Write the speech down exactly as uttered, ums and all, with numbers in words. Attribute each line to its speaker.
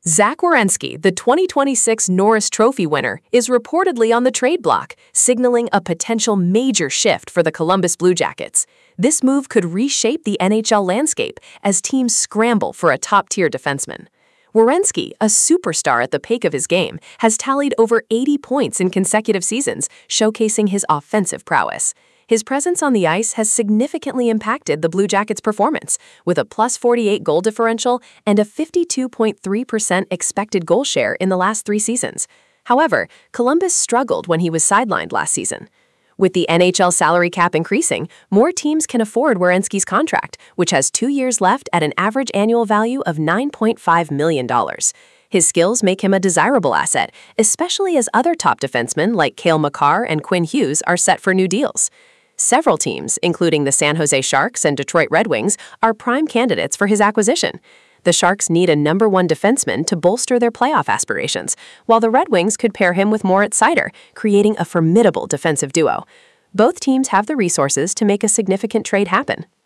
Speaker 1: Zach Werenski, the twenty twenty-six Norris Trophy winner, is reportedly on the trade block, signaling a potential major shift for the Columbus Blue Jackets. This move could reshape the N H L landscape as teams scramble for a top-tier defenseman. Werenski, a superstar at the peak of his game, has tallied over eighty points in consecutive seasons, showcasing his offensive prowess. His presence on the ice has significantly impacted the Blue Jackets' performance, with a plus forty-eight goal differential and a fifty-two point three percent expected goal share in the last three seasons. However, Columbus struggled when he was sidelined last season. With the N H L salary cap increasing, more teams can afford Werenski's contract, which has two years left at an average annual value of nine point five million dollars. His skills make him a desirable asset, especially as other top defensemen like Cale Makar and Quinn Hughes are set for new deals. Several teams, including the San Jose Sharks and Detroit Red Wings, are prime candidates for his acquisition. The Sharks need a number one defenseman to bolster their playoff aspirations, while the Red Wings could pair him with Moritz Seider, creating a formidable defensive duo. Both teams have the resources to make a significant trade happen.